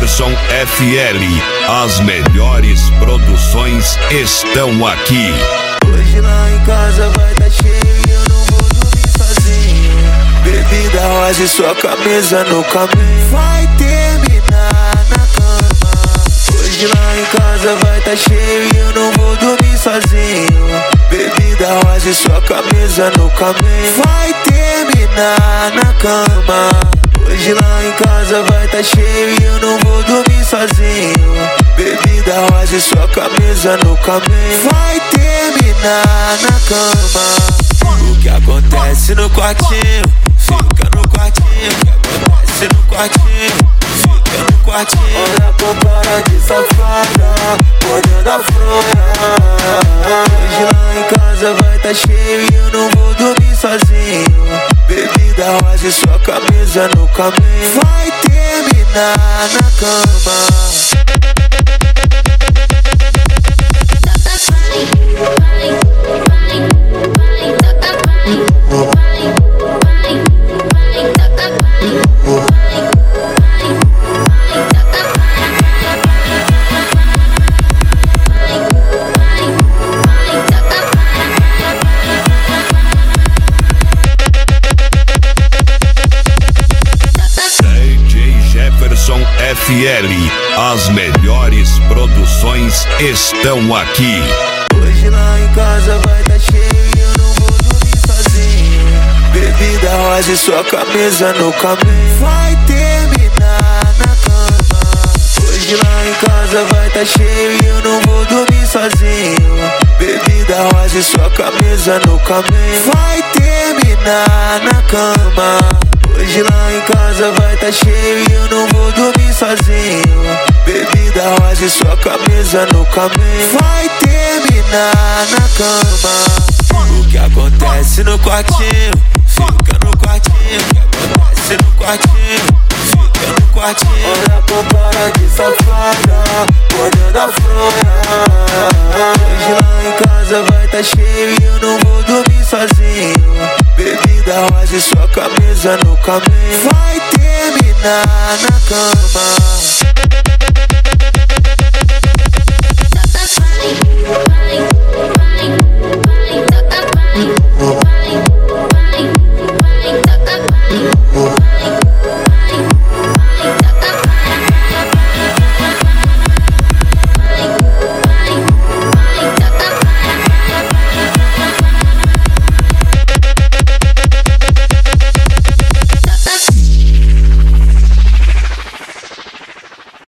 Jefferson FL, as melhores produções estão aqui. Hoje lá em casa vai tá cheio e eu não vou dormir sozinho. Bebida rosa e sua camisa no caminho vai terminar na cama. Hoje lá em casa vai tá cheio e eu não vou dormir sozinho. Bebida rosa e sua camisa no caminho vai terminar na cama. Hoje lá em casa vai tá cheio e eu não vou dormir sozinho. Bebida rosa e sua camisa no caminho vai terminar na cama. O que acontece no quartinho, fica no quartinho. O que acontece no quartinho, fica no quartinho. Olha com cara de safada, mordendo a fronha. Hoje lá em casa vai tá cheio e eu não vou dormir sozinho. Bebida rosa e sua camisa no caminho vai terminar na cama. FL, as melhores produções estão aqui. Hoje lá em casa vai tá cheio e eu não vou dormir sozinho. Bebida rosa e sua camisa no caminho vai terminar na cama. Hoje lá em casa vai tá cheio e eu não vou dormir sozinho. Bebida rosa e sua camisa no caminho vai terminar na cama. Hoje lá em casa vai tá cheio e eu não vou dormir sozinho. Bebida rosa e sua camisa no caminho vai terminar na cama. O que acontece no quartinho, fica no quartinho. O que acontece no quartinho, fica no quartinho. Olha com cara de safada, mordendo a fronha. Hoje lá em casa vai tá cheio e eu não vou dormir sozinho. Bebida rosa e sua camisa no caminho vai terminar na cama.